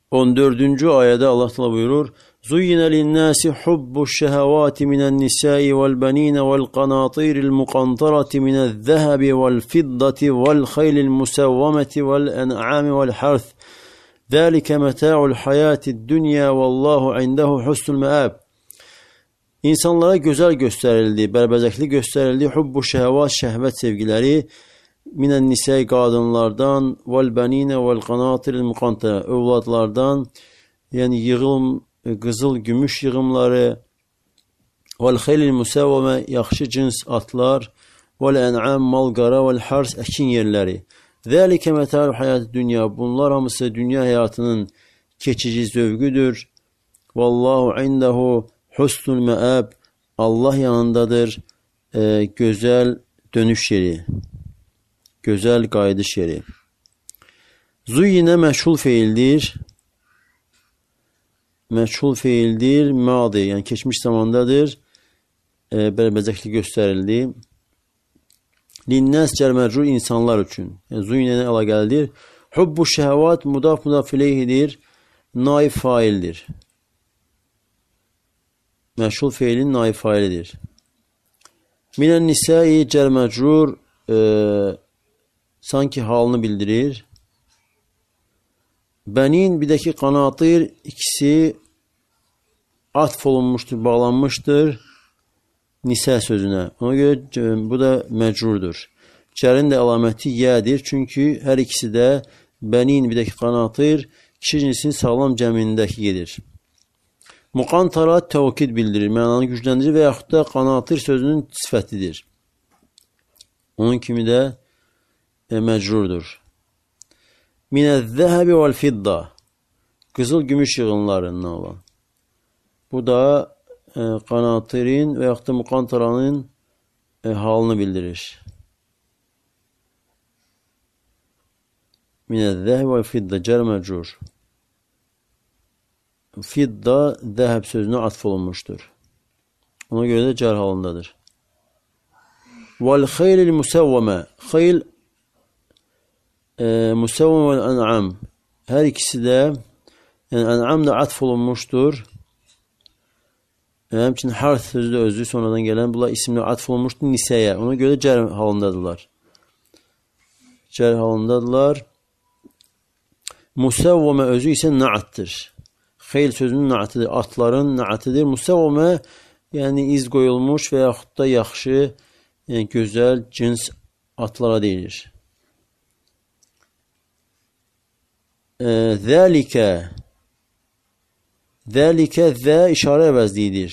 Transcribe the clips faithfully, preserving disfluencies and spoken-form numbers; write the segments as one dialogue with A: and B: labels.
A: on dördüncü ayədə Allah təala buyurur: "Zuyyina lin-nasi hubbuş-şehawati minen-nisa'i vel-banina vel-qanatiril muqantarati minez-zahabi vel-fiddati vel-khaylil musawwamati vel-en'ami vel-harth. Zalika meta'ul hayatid-dunya vallahu indehu husnul ma'ab." İnsanlara gözəl göstərildi, bərbəzəkli göstərildi, hubbuş-şehavat, şəhvət sevgiləri, minən-nisa'i qadınlardan, vel-banina vel-qanatiril muqantara, övladlardan, yəni yığım, qızıl, gümüş yığımları, vel-khaylil musawwama, yaxşı cins atlar, vel-en'am, mal-qara, vel-hars, əkin yerləri. Zəlikə mətə'ul hayatid-dünya, bunlar hamısı dünya həyatının keçici zövqüdür. Vallahu indehu husnul ma'ab, Allah yanındadır e, gözəl dönüş yeri, gözəl qayıdış yeri. Zuyyinə məşhul feildir. Məşhul feildir, madi, yəni keçmiş zamandadır. E, bərbəzəkli göstərildi. Linnəs cər-məcrur, insanlar üçün. Yəni, zuyyinə əlaqəlidir. Hubbu şəhəvat mudaf mudaf ileyhidir. Naib faildir. Məşhul feilin naib failidir. Minən nisai cər-məcrur e, sanki halını bildirir. Bənin bir də ki qanatir, ikisi atf olunmuşdur, bağlanmışdır nisə sözünə. Ona görə bu da məcrurdur. Cərin də əlaməti yədir. Çünki hər ikisi də bənin bir də ki qanatir, kişi cinsinin sağlam cəmindəki gedir. Muqantara təvkid bildirir, mənanı gücləndirir və yaxud da qanatir sözünün sifətidir. Onun kimi də e, məcrurdur. Minəz-zəhəbi vəl-fidda, qızıl gümüş yığınlarından olan. Bu da e, qanatirin və yaxud da muqantaranın e, halını bildirir. Minəz-zəhəbi vəl-fidda, cər-məcrur. Fidda, zəhəb sözünə atf olunmuşdur. Ona görə də cər halındadır. Vəl-xeylil musavvamə, xeyl musavvamə vəl-ən'am. Hər ikisi də, yəni ən'am da atf olunmuşdur. Həmçinin harth sözü də özü sonradan gələn, bunlar isimlə atf olunmuşdur nisəyə. Ona görə də cər halındadırlar. Cər halındadırlar. Musavvamə özü isə naatdır. Xeyl sözünün naatidir, atların naatidir. Musavvamə, yəni iz qoyulmuş və yaxud da yaxşı, yəni gözəl cins atlara deyilir. Zəlikə, zəlikə, zə işarə əvəzliyidir.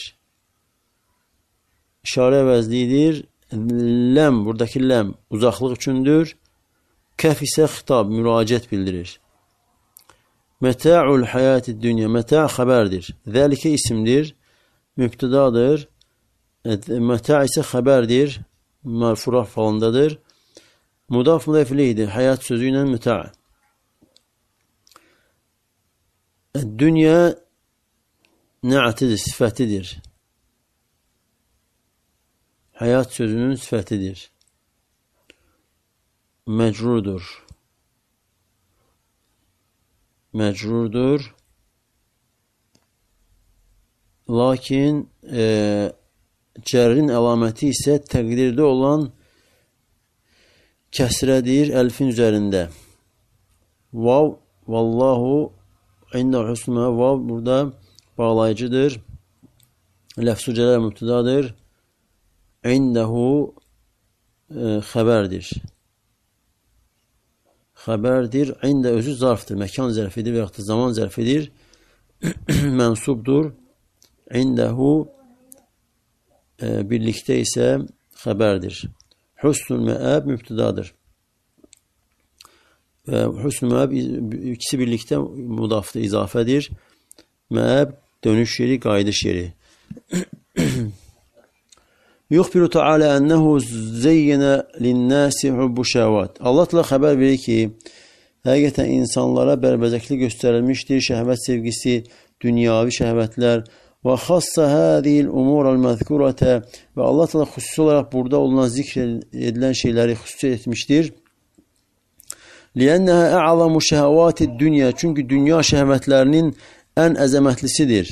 A: İşarə əvəzliyidir. Ləm, buradakı ləm uzaqlıq üçündür. Kəf isə xitab, müraciət bildirir. Meta'ul hayatid dünya, meta' xəbərdir. Zəlikə isimdir, mübtədadır. Meta' isə xəbərdir, mərfurah falandadır. Mudaf mudaf ileyhidir, həyat sözü ilə meta'. Dünya nə'tidir, sifətidir. Həyat sözünün sifətidir. Məcrurdur. Məcrurdur. Lakin e, cərin əlaməti isə təqdirdə olan kəsrədir əlfin üzərində. Vav, vallahu ində husnə, vav burada bağlayıcıdır. Ləfz-ü cələr mübtədadır. İndəhu e, xəbərdir. Xəbərdir. İndə özü zarfdır. Məkan zərfidir və yaxud da zaman zərfidir. Mənsubdur. İndəhu e, birlikdə isə xəbərdir. Husnul məəb mübtədadır. Və husnul məəb ikisi birlikdə mudafdır, izafədir. Məəb dönüş yeri, qayıdış yeri. Yuxbiru Teala ənəhu zeyyənə linnəsi hubbu şəhvat. Allah təala xəbər verir ki, həqiqətən insanlara bərbəzəkli göstərilmişdir şəhvət sevgisi, dünyavi şəhvətlər və xassa hədil umurəl məzkurətə və Allah təala xüsusi olaraq burada olunan zikr edilən şeyləri xüsusi etmişdir. لِيَنَّهَا أَعْظَمُ شَهَوَاتِ الدُّنْيَا Çünki dünya şəhvətlərinin ən əzəmətlisidir.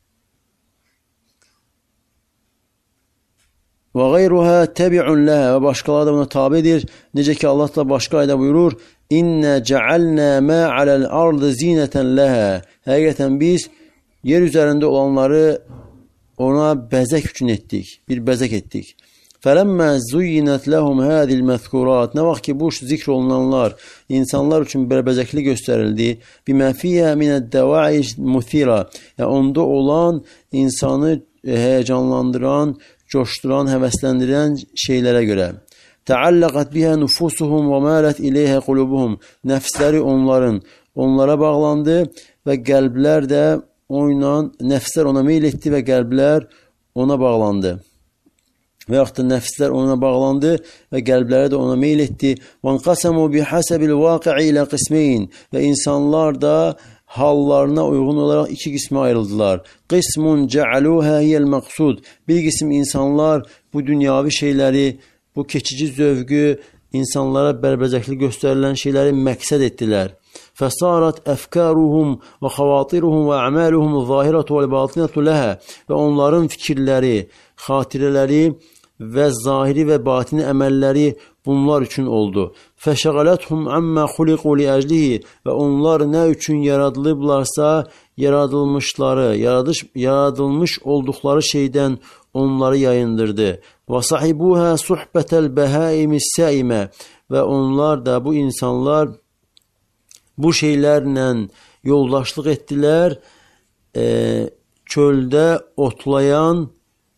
A: Və qeyruhə təbi'un ləhə və başqaları da buna tabidir. Necə ki Allah da başqa ayda buyurur: İnnə cəalnə mə aləl ardı zinətən ləhə. Həqiqətən biz yer üzərində olanları ona bəzək üçün etdik, bir bəzək etdik. Fələmmə zuyyinət ləhum hədil məzkurat. Nə vaxt ki bu zikr olunanlar insanlar üçün bəzəkli göstərildi. Bimə fiyyə minəd dəvaiş muthira. Yəni onda olan insanı həyəcanlandıran, coşduran, həvəsləndirən şeylərə görə. Təallaqat bihə nufusuhum və mələt iləyhə qulubuhum. Nəfsləri onların, onlara bağlandı və qəlblər də onunla, nəfslər ona meyl etdi və qəlblər ona bağlandı. Və yaxud da nəfslər ona bağlandı və qəlbləri də ona meyl etdi. وَانْقَسَمُوا بِحَسَبِ الْوَاقِعِ إِلَى قِسْمَيْنِ Və insanlar da hallarına uyğun olaraq iki qismə ayrıldılar. Qismun cəaluhə hiyəl məqsud. Bir qism insanlar bu dünyavi şeyləri, bu keçici zövqü, insanlara bərbəzəkli göstərilən şeyləri məqsəd etdilər. Fəsarat əfkaruhum və xavatiruhum və əməluhum zahiratu və batinatu ləhə. Və onların fikirləri, xatirələri və zahiri və batini əməlləri bunlar üçün oldu. Fəşəqələthum əmmə xuliqu li əclihi Və onlar nə üçün yaradılıblarsa, yaradılmışları, yaradış, yaradılmış olduqları şeydən onları yayındırdı. Və sahibuhə suhbətəl bəhaimis səimə Və onlar da, bu insanlar bu şeylərlə yoldaşlıq etdilər, e, çöldə otlayan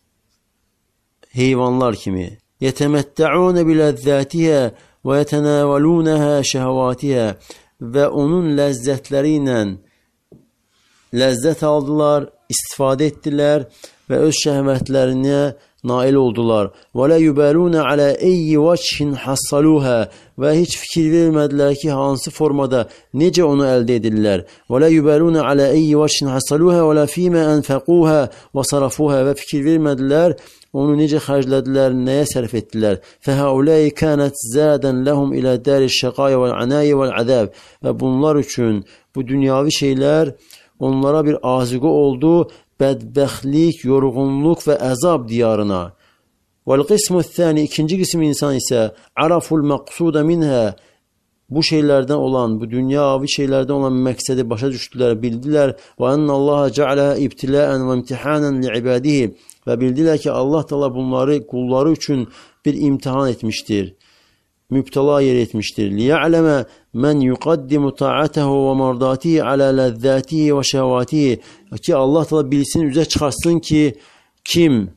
A: heyvanlar kimi. Yetəməttə'un biləzzətihə və yetənəvəlunəhə şəhəvatihə Və onun ləzzətləri ilə ləzzət aldılar, istifadə etdilər və öz şəhvətlərinə nail oldular. Və lə yübəlunə alə eyyi vəçhin hassaluhə Və heç fikir vermədilər ki, hansı formada, necə onu əldə edirlər. Və lə yübəlunə alə eyyi vəçhin hassaluhə və lə fīmə ənfəquhə və sarafuhə Və fikir vermədilər, onu necə xərclədilər, nəyə sərf etdilər. Fəhəuləyi kənət zədən ləhum ilə dəri şəqayə vəl-ənəyə vəl-ədəb Və bunlar üçün bu dünyavi şeylər onlara bir azıqı oldu, bədbəxtlik, yorğunluq və əzab diyarına. Vəl-qismu thəni ikinci qism insan isə araful məqsudə minhə Bu şeylərdən olan, bu dünyavi şeylərdən olan məqsədi başa düşdülər, bildilər. Və ənəllaha cəalə ibtiləən və imtihanən li'ibadihi Və bildilər ki, Allah da bunları qulları üçün bir imtihan etmişdir, mübtəla yer etmişdir. Liya'ləmə mən yuqaddimu ta'atəhu və mardatihi alə ləzzətihi və şəhvatihi Ki, Allah da bilsin, üzə çıxarsın ki, kim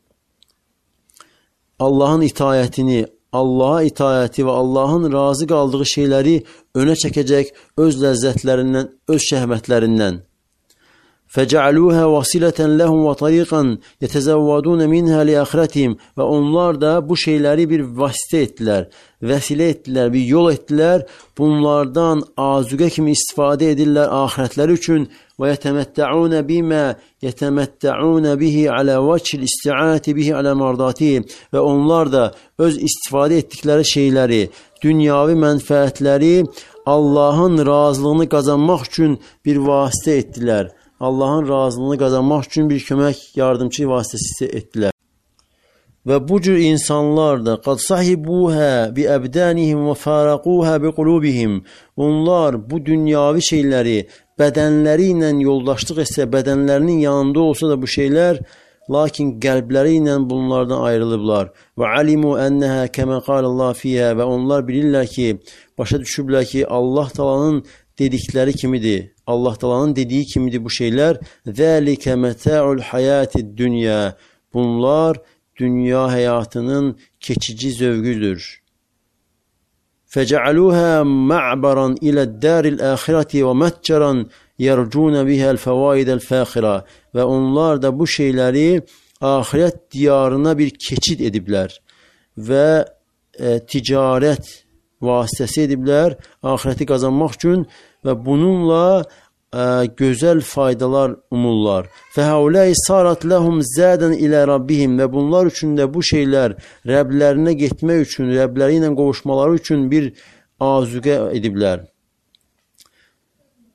A: Allahın itayətini, Allaha itayəti və Allahın razı qaldığı şeyləri önə çəkəcək öz ləzzətlərindən, öz şəhvətlərindən. فَجَعَلُوهَا وَصِلَةً لَهُمْ وَطَرِيقًا يَتَزَوَّدُونَ مِنْهَا لِأَخْرَتِهِمْ Və onlar da bu şeyləri bir vasitə etdilər, vəsilə etdilər, bir yol etdilər. Bunlardan azuqə kimi istifadə edirlər axirətləri üçün. وَيَتَمَتَّعُونَ بِمَا يَتَمَتَّعُونَ بِهِ عَلَى وَجْهِ الْإِسْتِعَانَةِ بِهِ عَلَى مَرْضَاتِهِ Və onlar da öz istifadə etdikləri şeyləri, dünyavi mənfəətləri Allahın razılığını qazanmaq üçün bir vasitə etdilər. Allahın razılığını qazanmaq üçün bir kömək, yardımçı vasitəsi etdilər. Və bu cür insanlar da qad sahibuhə bi əbdənihim və faraquhə bi qulubihim Onlar bu dünyavi şeyləri bədənləri ilə yoldaşlıq etsə, bədənlərinin yanında olsa da bu şeylər, lakin qəlbləri ilə bunlardan ayrılıblar. Və alimu ənəhə kəmə qalallah fiyhə Və onlar bilirlər ki, başa düşüblər ki, Allah talanın dedikləri kimidir. Allah talanın dediyi kimidir bu şeylər. Zəlikə mətə'ul həyatid dünya Bunlar dünya həyatının keçici zövqüdür. Fəcəaluhə mə'bəran ilə dəril əxirəti və mətcəran yərcunə bihəl fəvaidəl fəxirə Və onlar da bu şeyləri axirət diyarına bir keçid ediblər və e, ticarət vasitəsi ediblər axirəti qazanmaq üçün və bununla ə, gözəl faydalar umurlar. Fəhəuləyi sarat ləhum zədən ilə Rabbihim və bunlar üçün də bu şeylər Rəblərinə getmək üçün, Rəbləri ilə qovuşmaları üçün bir azuqə ediblər.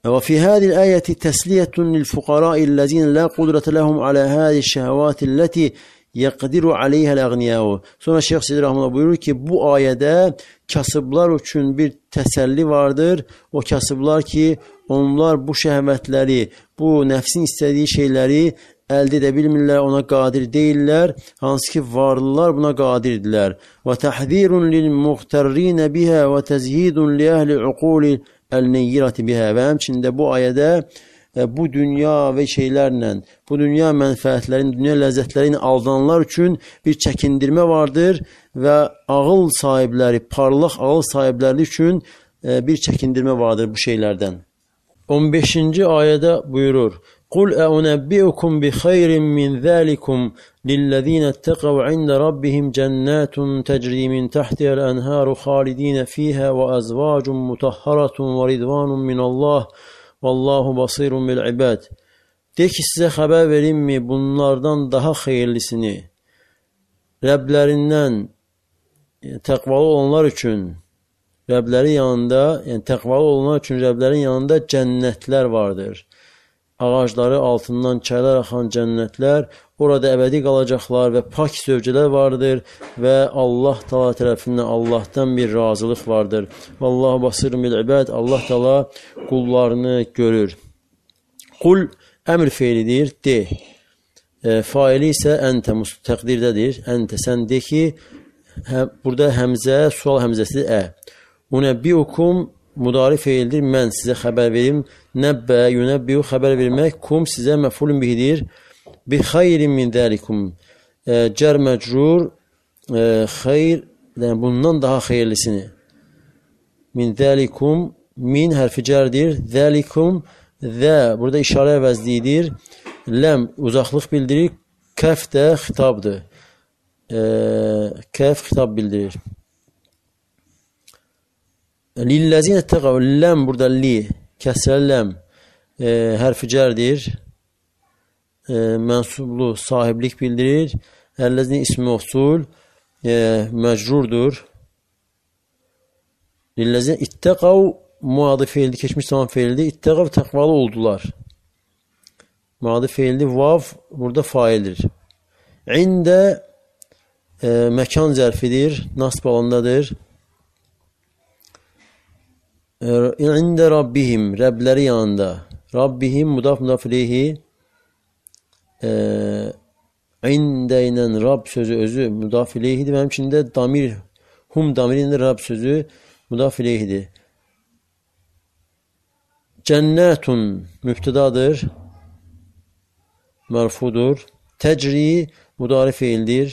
A: وفي هذه الآية تسلية للفقراء الذين لا قدرة لهم على هذه الشهوات التي يقدر عليها الأغنياء. Sonra Şeyh Seydi Rahmanullah buyurur ki bu ayədə kasıblar üçün bir təsəlli vardır. O kasıblar ki onlar bu şəhvətləri, bu nəfsin istədiyi şeyləri əldə edə bilmirlər, ona qadir deyirlər, hansı ki varlılar buna qadirdirlər. Və təhdhirun lil muğtarrin biha və təzyidun li əhli uquli el-neyyirati biha. Və həmçində bu ayədə bu dünya və şeylərlə, bu dünya mənfəətlərin, dünya ləzzətlərini aldananlar üçün bir çəkindirmə vardır və ağıl sahibləri, parlaq ağıl sahibləri üçün bir çəkindirmə vardır bu şeylərdən. on beşinci ayədə buyurur: "Qul a'unabbi'ukum bi khayrin min zalikum lillezina ittaqaw 'inda rabbihim cennatun tajri min tahtiha al-anharu khalidin fiha ve azvacun mutahharatun ve ridvanun min Allah vallahu basirun bil ibad." De ki sizə xəbər verimmi bunlardan daha xeyirlisini Rəblərindən təqvalı olanlar üçün Rəbləri yanında, yəni təqvalı olanlar üçün Rəblərin yanında cənnətlər vardır. Ağacları altından çaylar axan cənnətlər, orada əbədi qalacaqlar və pak zövcələr vardır və Allah Taala tərəfindən Allahdan bir razılıq vardır. Vallahu basirun bil ibad. Allah Taala qullarını görür. Qul əmr feilidir, de. E, faili isə əntə təqdirdədir. Əntə sən de ki, hə, burada həmzə, sual həmzəsidir, ə. Unəbbiukum mudari feildir, mən sizə xəbər verim. Nəbbə, yunəbbiu xəbər vermək, kum sizə məfulun bihidir. Bi xayrin min dəlikum. E, cər məcrur, e, xeyr, yəni bundan daha xeyirlisini. Min dəlikum, min hərfi cərdir. Dəlikum, zə, burada işarə əvəzliyidir. Ləm, uzaqlıq bildirir. Kəf də xitabdır. E, kəf xitab bildirir. Lillezine teqav, ləm burada li, kəsrə ləm, e, hərfi cərdir, e, mənsublu sahiblik bildirir. Ellezine ismi mevsul, e, məcrurdur. Lillezine ittəqav, muadı feildi, keçmiş zaman feildi. İttəqav təqvalı oldular. Muadı feildi, vav burada faildir. İndə e, məkan zərfidir, nasb alandadır. İndə Rabbihim, Rəbləri yanında. Rabbihim, mudaf mudaf ileyhi. İndə ilə Rab sözü özü mudaf ileyhidir. Və həmçində damir, hum damirində Rab sözü mudaf ileyhidir. Cənnətun mübtədadır. Mərfudur. Təcri mudari feildir.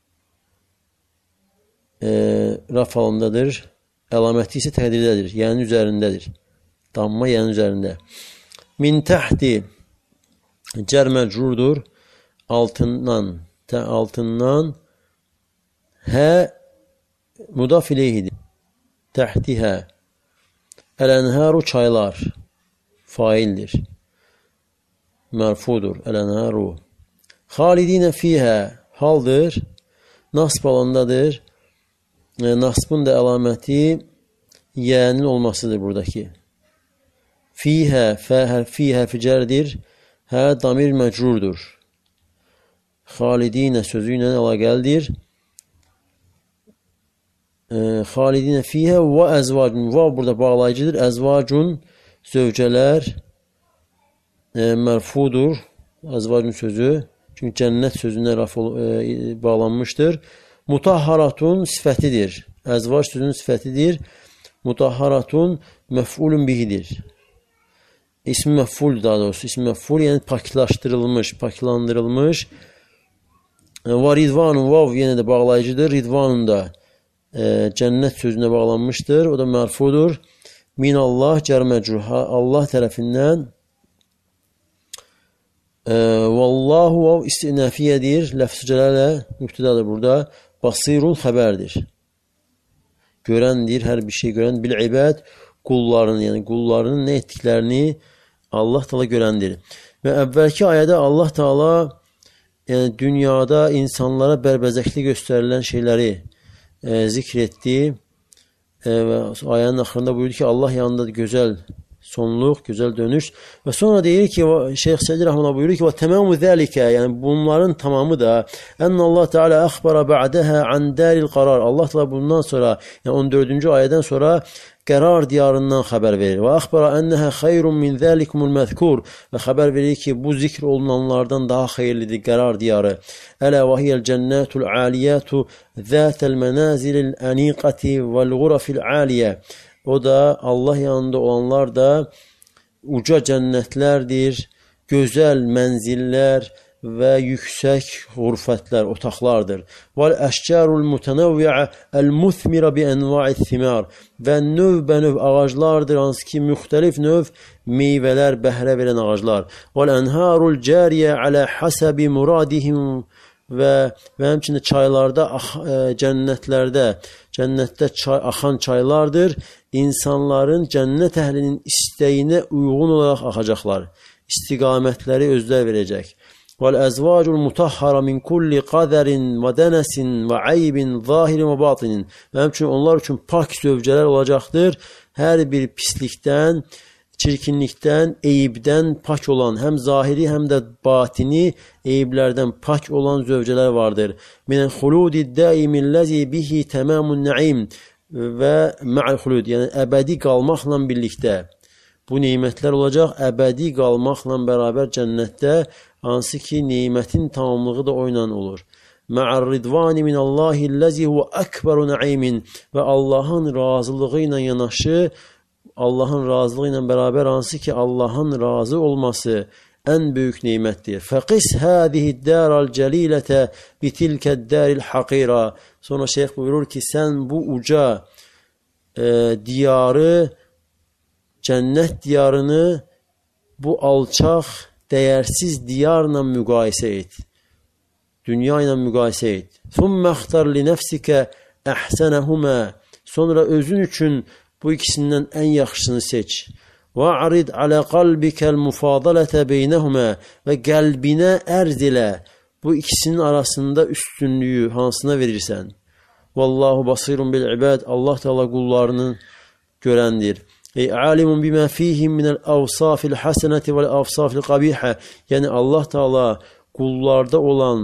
A: E, raf halındadır. Əlaməti isə təqdirdədir, yəni üzərindədir. Damma yəni üzərində. Min təhti cər məcrurdur. Altından, tə altından hə mudaf ileyhidir. Təhtihə. Ələnhəru çaylar faildir. Mərfudur. Ələnhəru. Xalidinə fiyhə haldır. Nasb alandadır. E, nasbın da əlaməti yənin olmasıdır buradakı. Fiyhə, fə hərfi hərfi cərdir. Hə damir məcrurdur. Xalidinə sözü ilə əlaqəlidir. E, Xalidinə fiyhə və əzvacun. Və burada bağlayıcıdır. Əzvacun zövcələr e, mərfudur. Əzvacun sözü. Çünki cənnət sözünə raf e, bağlanmışdır. Mutahharatun sifətidir. Əzvac sözünün sifətidir. Mutahharatun məf'ulun bihidir. İsmi məf'ul daha doğrusu. İsmi məf'ul yəni paklaşdırılmış, paklandırılmış. Və ridvanun, vav yenə də bağlayıcıdır. Ridvanun da e, cənnət sözünə bağlanmışdır. O da mərfudur. Min Allah cər məcruha. Allah tərəfindən. E, Vallahu vav istinafiyədir. Ləfscələrlə mübtədadır burada. Basirun xəbərdir. Görəndir, hər bir şey görən. Bil ibad, qullarının, yəni qullarının nə etdiklərini Allah Taala görəndir. Və əvvəlki ayədə Allah Taala yəni dünyada insanlara bərbəzəkli göstərilən şeyləri e, zikr etdi. E, və ayənin axırında buyurdu ki, Allah yanında gözəl sonluq, gözəl dönüş. Və sonra deyir ki, Şeyx Sədi Rəhməllah buyurur ki, və təməmu zəlikə, yəni bunların tamamı da ən Allah Teala əxbara ba'dəhə an dəril qarar. Allah Teala bundan sonra, yəni on dördüncü ayədən sonra qərar diyarından xəbər verir. Və əxbara ənəhə xeyrun min zəlikumul məzkur. Və xəbər verir ki, bu zikr olunanlardan daha xeyirlidir qərar diyarı. Ələ və hiyəl cənnətul aliyyətu zətəl mənazilil əniqəti vəl-ğurafil aliyə. O da Allah yanında olanlar da uca cənnətlərdir, gözəl mənzillər və yüksəkğurfətlər, otaqlardır. Vəl əşcarul mutanavvi'a el-muthmira bi enva'i's thimar. Və növbənöv ağaclardır, hansı ki müxtəlif növ meyvələr, bəhrə verən ağaclar. Vəl enharul cariyə alə hasabi muradihim və və həmçinin çaylarda, cənnətlərdə, cənnətdə çay, axan çaylardır. İnsanların cənnət əhlinin istəyinə uyğun olaraq axacaqlar. İstiqamətləri özlər verəcək. وَالْأَزْوَاجُ الْمُطَهَّرَ مِنْ كُلِّ قَذَرٍ وَدَنَسٍ وَعَيْبٍ ظَاهِرٍ وَبَاطِنٍ. Və həmçinin onlar üçün pak zövcələr olacaqdır. Hər bir pislikdən, çirkinlikdən, eyibdən pak olan, həm zahiri, həm də batini eyiblərdən pak olan zövcələr vardır. مِنَ الْخُلُودِ الدَّائِمِ الَّذِي بِهِ تَمَامُ النَّعِيمِ. Və mə'al xulud, yəni əbədi qalmaqla birlikdə. Bu nemətlər olacaq, əbədi qalmaqla bərabər cənnətdə, hansı ki, nemətin tamamlığı da o ilə olur. Ma'ar ridvani minallahi allazi huwa akbaru na'imin. Və Allahın razılığı ilə yanaşı, Allahın razılığı ilə bərabər hansı ki, Allahın razı olması ən böyük nemətdir. Fəqis hadihi daral cəlilətə bitilkəd daril haqira. Sonra şeyx buyurur ki, sən bu uca e, diyarı, cənnət diyarını bu alçaq, dəyərsiz diyarla müqayisə et. Dünya ilə müqayisə et. ثُمَّ اخْتَرْ لِنَفْسِكَ أَحْسَنَهُمَا. Sonra özün üçün bu ikisindən ən yaxşısını seç. وَعْرِدْ عَلَى قَلْبِكَ الْمُفَاضَلَةَ بَيْنَهُمَا. Və qəlbinə ərz elə bu ikisinin arasında üstünlüyü hansına verirsən. Vallahu basirun bil ibad. Allah Teala qullarını görəndir. Ey alimun bima fihim minel avsafil haseneti vel avsafil qabiha. Yəni Allah Teala qullarda olan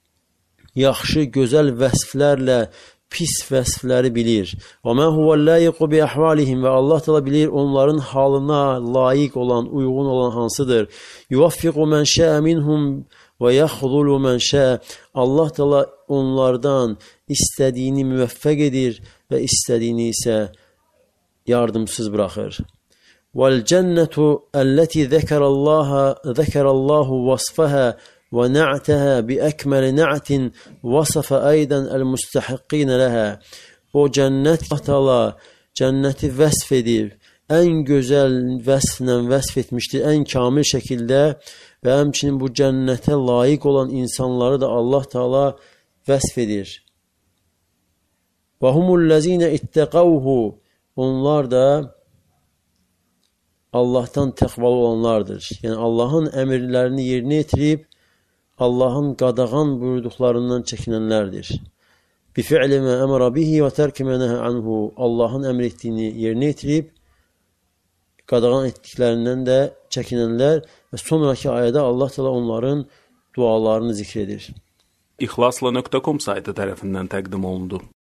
A: yaxşı, gözəl vəsflərlə pis vəsfləri bilir. Və ma huvel layiqu bi ahvalihim. Və Allah Teala bilir onların halına layiq olan, uyğun olan hansıdır. Yuvaffiqu men şa'a minhum və yaxzulu men şa'a. Allah Teala onlardan istədiyini müvəffəq edir və istədiyini isə yardımsız bırakır. وَالْجَنَّةُ الَّتِي ذَكَرَ اللّٰهَ ذَكَرَ اللّٰهُ وَصْفَهَا وَنَعْتَهَا بِأَكْمَلِ نَعْتٍ وَصَفَ أَيْدًا الْمُسْتَحِقِّينَ لَهَا. O cənnət Allah cənnəti vəsf edir. Ən gözəl vəsflə vəsf etmişdir, ən kamil şəkildə və həmçinin bu cənnətə layiq olan insanları da Allah Teala vəsf edir. وَهُمُ الَّذِينَ اتَّقَوْهُ. Onlar da Allah'tan təqvalı olanlardır. Yəni Allah'ın əmirlərini yerinə yetirib, Allah'ın qadağan buyurduqlarından çəkinənlərdir. Bi fi'li mə əmra bihi və tərki mə nəhə anhu. Allah'ın əmr etdiyini yerinə yetirib, qadağan etdiklərindən də çəkinənlər və sonraki ayədə Allah Teala onların dualarını zikr edir.
B: İxlasla nöqtə com saytı tərəfindən təqdim olundu.